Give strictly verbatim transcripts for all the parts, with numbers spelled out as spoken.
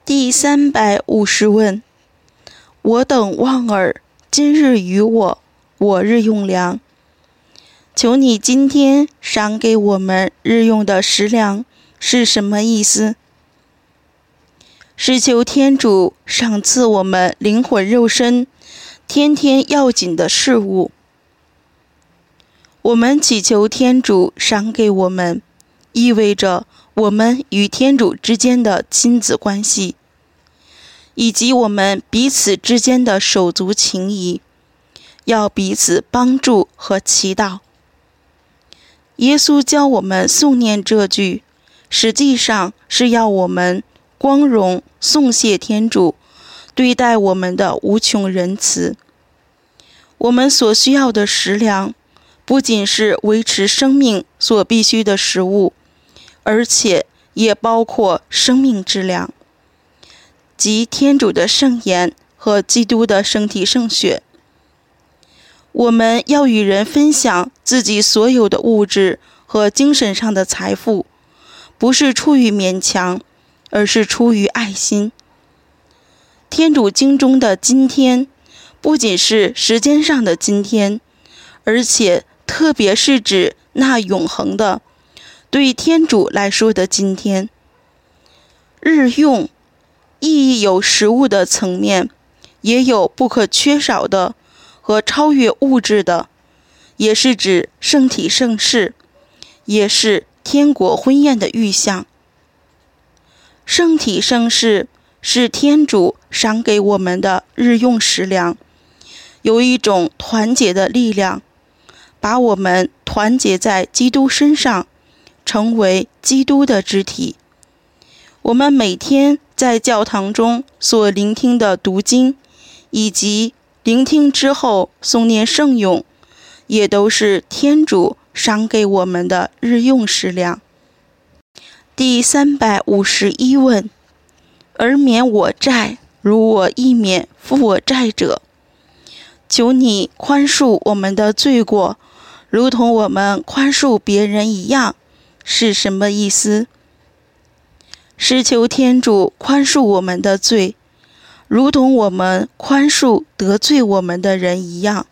第三百五十问：我等望尔，今日与我，我日用粮。求你今天赏给我们日用的食粮，是什么意思？是求天主赏赐我们灵魂肉身天天要紧的事物。我们祈求天主赏给我们，意味着我们与天主之间的亲子关系，以及我们彼此之间的手足情谊，要彼此帮助和祈祷。耶稣教我们诵念这句，实际上是要我们光荣颂谢天主对待我们的无穷仁慈。我们所需要的食粮，不仅是维持生命所必需的食物，而且也包括生命之粮，即天主的圣言和基督的圣体圣血。我们要与人分享自己所有的物质和精神上的财富，不是出于勉强，而是出于爱心。天主经中的今天，不仅是时间上的今天，而且特别是指那永恒的，对天主来说的今天。日用亦有食物的层面，也有不可缺少的和超越物质的，也是指圣体圣事，也是天国婚宴的预象。圣体圣事是天主赏给我们的日用食粮，有一种团结的力量，把我们团结在基督身上，成为基督的肢体。我们每天在教堂中所聆听的读经，以及聆听之后诵念圣咏，也都是天主赏给我们的日用食粮。第三百五十一问：而免我债，如我亦免负我债者。求你宽恕我们的罪过，如同我们宽恕别人一样，是什么意思？是求天主宽恕我们的罪，如同我们宽恕得罪我们的人一样。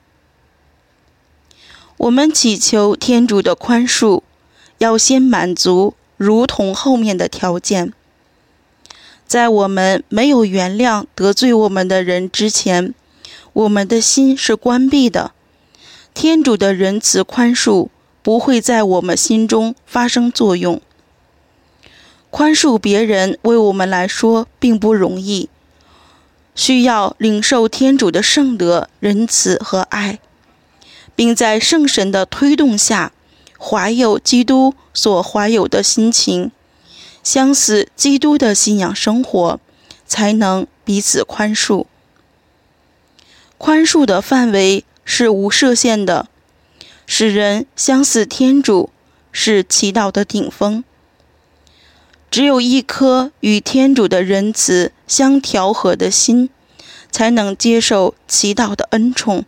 我们祈求天主的宽恕，要先满足如同后面的条件。在我们没有原谅得罪我们的人之前，我们的心是关闭的，天主的仁慈宽恕不会在我们心中发生作用。宽恕别人为我们来说并不容易，需要领受天主的圣德、仁慈和爱，并在圣神的推动下，怀有基督所怀有的心情，相似基督的信仰生活，才能彼此宽恕。宽恕的范围是无设限的，使人相似天主是祈祷的顶峰。只有一颗与天主的仁慈相调和的心，才能接受祈祷的恩宠。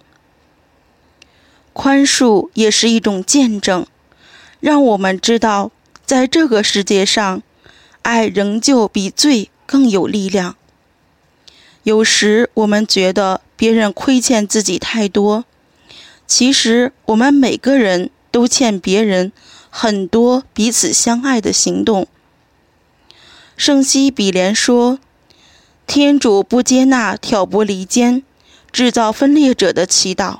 宽恕也是一种见证，让我们知道，在这个世界上，爱仍旧比罪更有力量。有时我们觉得别人亏欠自己太多，其实我们每个人都欠别人很多彼此相爱的行动。圣西比莲说，天主不接纳挑拨离间、制造分裂者的祈祷。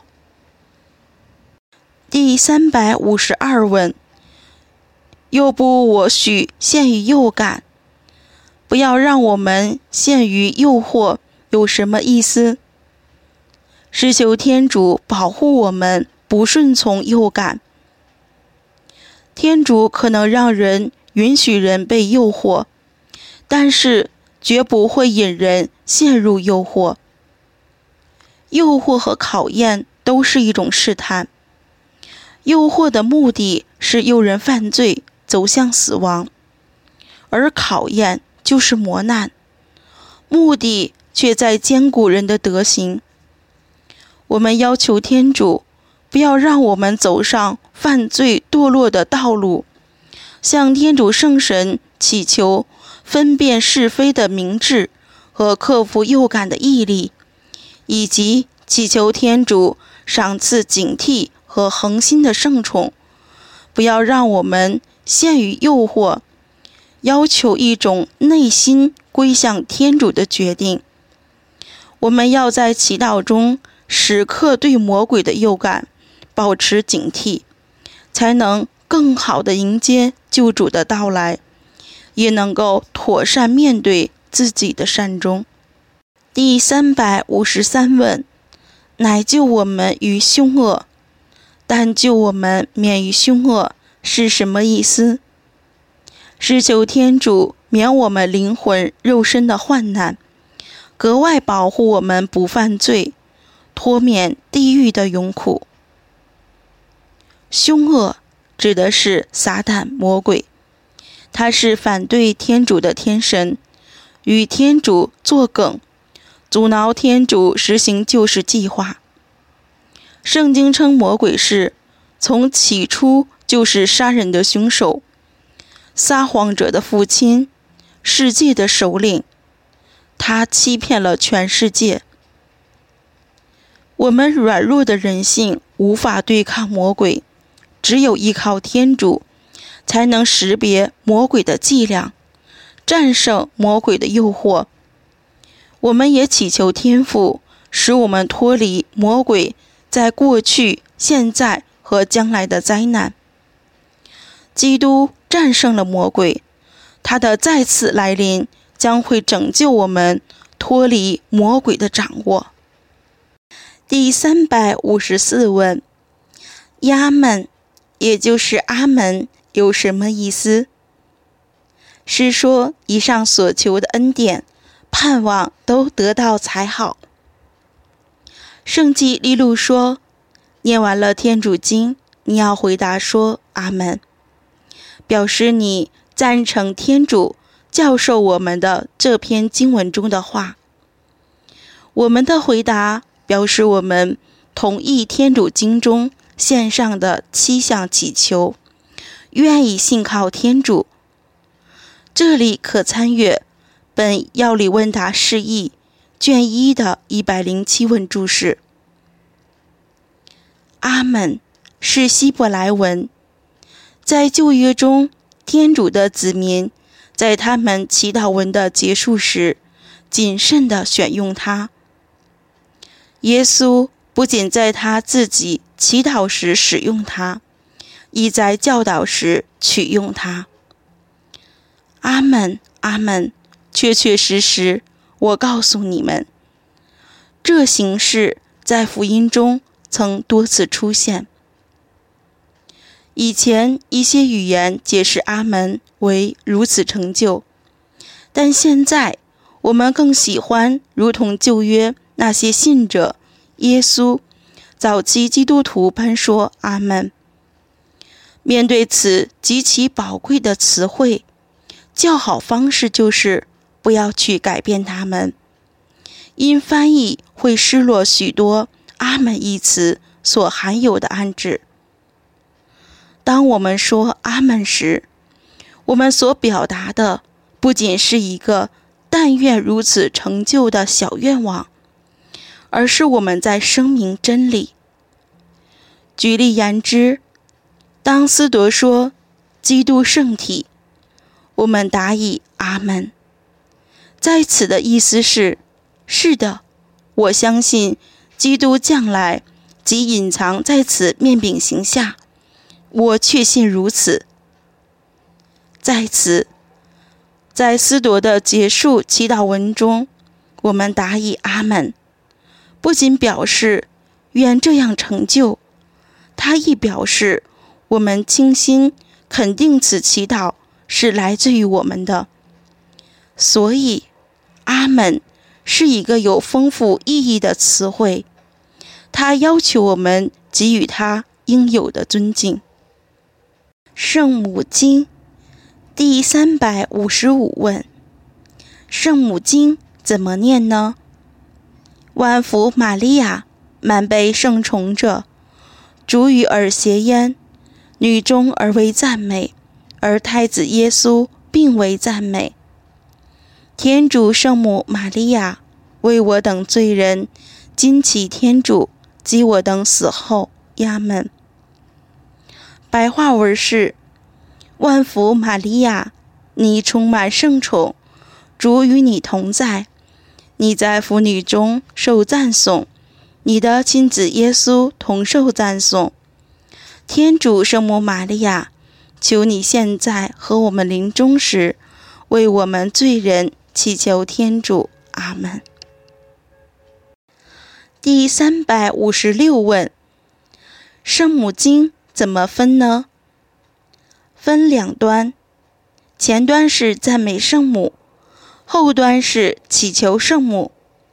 第三百五十二问：又不我许陷于诱感，不要让我们陷于诱惑，有什么意思？是求天主保护我们不顺从诱感。天主可能让人允许人被诱惑，但是绝不会引人陷入诱惑。诱惑和考验都是一种试探。诱惑的目的是诱人犯罪，走向死亡，而考验就是磨难，目的却在坚固人的德行。我们要求天主不要让我们走上犯罪堕落的道路，向天主圣神祈求分辨是非的明智和克服诱感的毅力，以及祈求天主赏赐警惕和恒心的圣宠，不要让我们陷于诱惑，要求一种内心归向天主的决定。我们要在祈祷中时刻对魔鬼的诱感保持警惕，才能更好地迎接救主的到来，也能够妥善面对自己的善终。第三百五十三问：乃救我们于凶恶，但救我们免于凶恶是什么意思？是求天主免我们灵魂肉身的患难，格外保护我们不犯罪，脱免地狱的永苦。凶恶指的是撒旦魔鬼，他是反对天主的天神，与天主作梗，阻挠天主实行救世计划。圣经称魔鬼是从起初就是杀人的凶手，撒谎者的父亲，世界的首领，他欺骗了全世界。我们软弱的人性无法对抗魔鬼，只有依靠天主，才能识别魔鬼的伎俩，战胜魔鬼的诱惑。我们也祈求天父，使我们脱离魔鬼在过去、现在和将来的灾难。基督战胜了魔鬼，他的再次来临将会拯救我们脱离魔鬼的掌握。第三百五十四问：阿们，也就是阿门，有什么意思？是说以上所求的恩典、盼望都得到才好。圣纪利路说，念完了天主经，你要回答说阿门，表示你赞成天主教授我们的这篇经文中的话。我们的回答表示我们同意天主经中献上的七项祈求，愿意信靠天主。这里可参阅本要理问答释义卷一的一百零七问注释。阿们是希伯来文，在旧约中，天主的子民在他们祈祷文的结束时，谨慎地选用它。耶稣不仅在他自己祈祷时使用它，亦在教导时取用它。阿们，阿们，确确实实，我告诉你们，这形式在福音中曾多次出现。以前一些语言解释阿门为如此成就，但现在我们更喜欢如同旧约那些信者耶稣早期基督徒般说阿门。面对此极其宝贵的词汇，较好方式就是不要去改变它们，因翻译会失落许多阿门一词所含有的暗指。当我们说阿门时，我们所表达的不仅是一个但愿如此成就的小愿望，而是我们在声明真理。举例言之，当司铎说基督圣体，我们答以阿门。在此的意思是，是的，我相信基督将来即隐藏在此面饼形下，我确信如此。在此，在司铎的结束祈祷文中，我们答以阿门，不仅表示愿这样成就，它亦表示我们倾心肯定此祈祷是来自于我们的。所以阿门是一个有丰富意义的词汇，它要求我们给予它应有的尊敬。圣母经第三百五十五问：圣母经怎么念呢？万福玛利亚，满被圣宠者，主与尔偕焉，女中而为赞美，而太子耶稣并为赞美。 天主圣母玛利亚，为我等罪人，今祈天主及我等死后。阿们。白话文是：万福玛利亚，你充满圣宠，主与你同在，你在妇女中受赞颂，你的亲子耶稣同受赞颂。天主圣母玛利亚，求你现在和我们临终时，为我们罪人祈求天主。阿们。第三百五十六问：圣母经怎么分呢？分两端，前端是赞美圣母，后端是祈求圣母。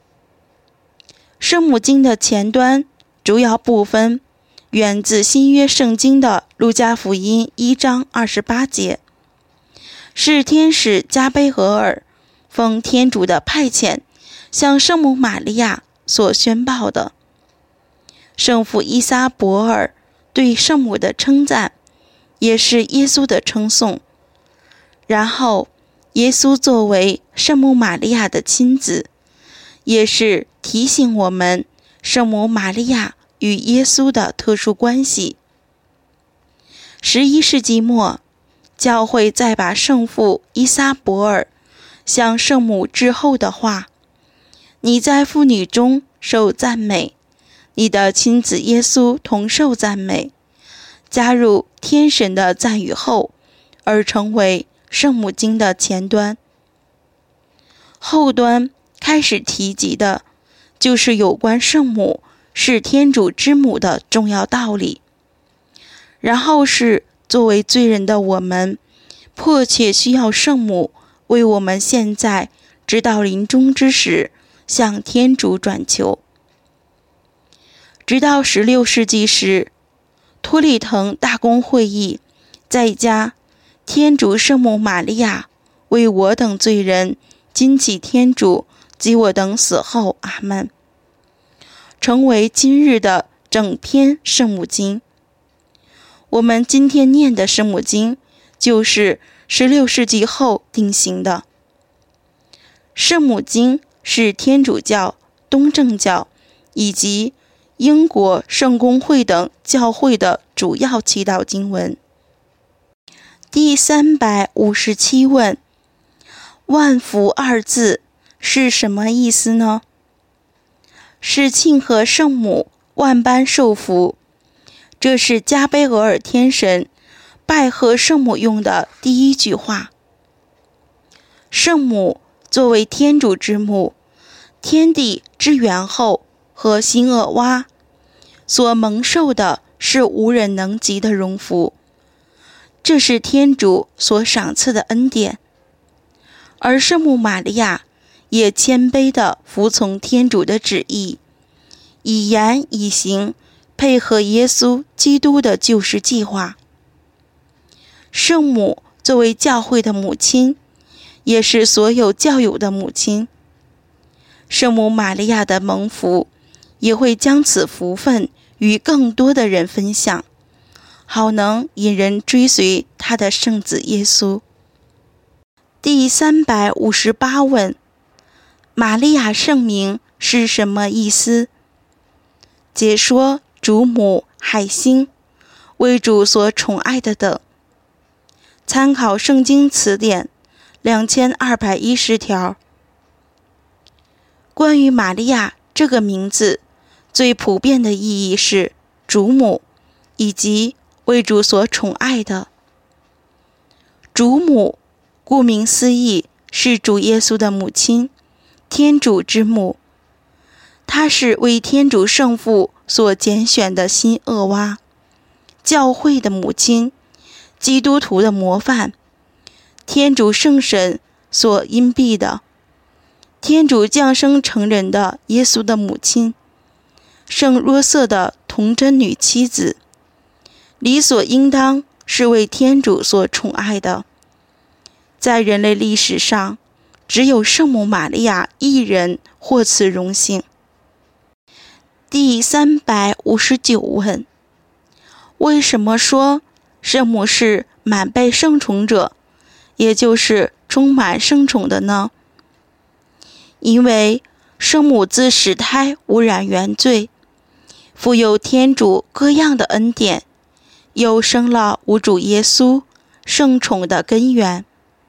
圣母经的前端主要部分源自新约圣经的路加福音一章二十八节，是天使加贝俄尔奉天主的派遣向圣母玛利亚所宣报的。圣父伊撒伯尔对圣母的称赞，也是耶稣的称颂。然后耶稣作为圣母玛利亚的亲子，也是提醒我们圣母玛利亚与耶稣的特殊关系。十一世纪末，教会再把圣父伊撒伯尔向圣母致后的话：你在妇女中受赞美，你的亲子耶稣同受赞美，加入天神的赞语后，而成为圣母经的前端。后端开始提及的就是有关圣母是天主之母的重要道理，然后是作为罪人的我们迫切需要圣母为我们现在直到临终之时向天主转求。直到十六世纪时，托利滕大公会议在家天主圣母玛利亚，为我等罪人今祈天主及我等死后。阿们。成为今日的整篇圣母经。我们今天念的圣母经就是十六世纪后定型的。圣母经是天主教、东正教以及英国圣公会等教会的主要祈祷经文。第三百五十七问：万福二字是什么意思呢？是庆贺圣母万般受福，这是加贝俄尔天神拜贺圣母用的第一句话。圣母作为天主之母，天地之源后和新厄娃所蒙受的是无人能及的荣福，这是天主所赏赐的恩典。而圣母玛利亚也谦卑地服从天主的旨意，以言以行配合耶稣基督的救世计划。圣母作为教会的母亲，也是所有教友的母亲。圣母玛利亚的蒙福也会将此福分与更多的人分享，好能引人追随他的圣子耶稣。第三百五十八问：玛利亚圣名是什么意思？解说：主母、海星，为主所宠爱的等。参考圣经词典两千二百一十条。关于玛利亚这个名字，最普遍的意义是主母，以及为主所宠爱的。主母顾名思义是主耶稣的母亲，天主之母。她是为天主圣父所拣选的新厄娃，教会的母亲，基督徒的模范，天主圣神所荫庇的，天主降生成人的耶稣的母亲，圣若瑟的童贞女妻子，理所应当是为天主所宠爱的。在人类历史上，只有圣母玛利亚一人获此荣幸。第三百五十九问：为什么说圣母是满被圣宠者，也就是充满圣宠的呢？ 因为圣母自始胎无染原罪，富有天主各样的恩典，又生了无主耶稣，圣宠的根源。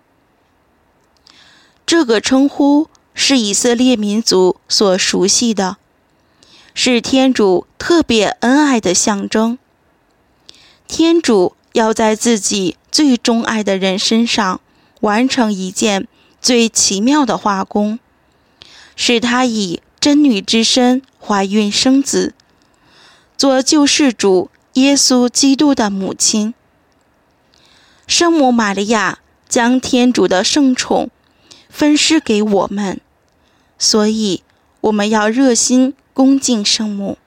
这个称呼是以色列民族所熟悉的，是天主特别恩爱的象征。天主要在自己最钟爱的人身上完成一件最奇妙的化工，使他以真女之身怀孕生子，做救世主耶稣基督的母亲。圣母玛利亚将天主的圣宠分施给我们，所以我们要热心恭敬圣母。